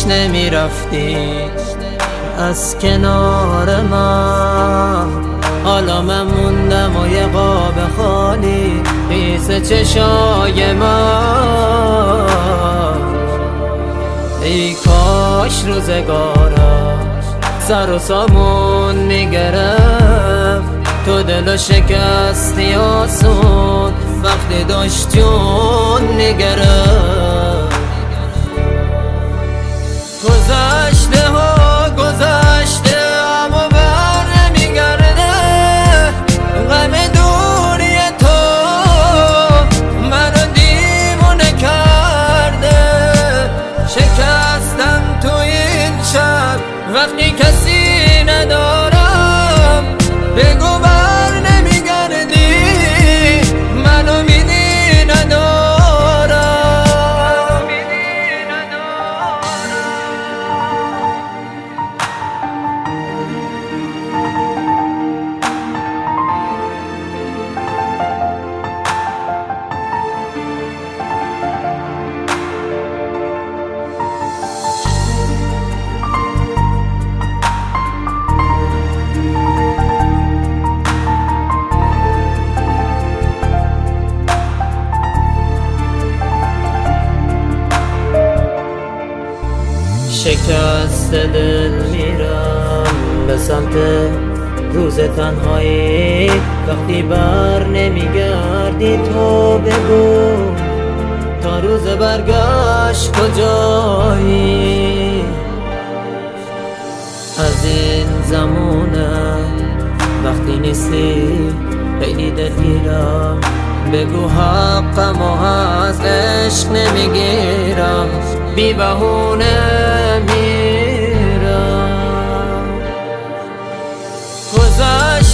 نمی رفتی از کنار من. حالا من موندم و یه قاب خالی خیس چشای من. ای کاش روزگارم سر و سامون میگرفت، تو دلو شکستی آسون وقتی داشت جون میگرفت. گذشته ها گذشته اما بر نمیگرده، غم دوری تو منو دیوونه کرده. شکستم تو این شب وقتی کسی ندارم، بگو بر نمیگردی منو میدی ندارم. شکست دل میرم به سمت روز تنهایی، وقتی بر نمیگردی تو بگو تا روز برگشت کجایی. از این زمونه وقتی نیستی خیلی دلگیرم، بگو حقم و از عشق نمیگیرم، بی بهونه میرم. گذشت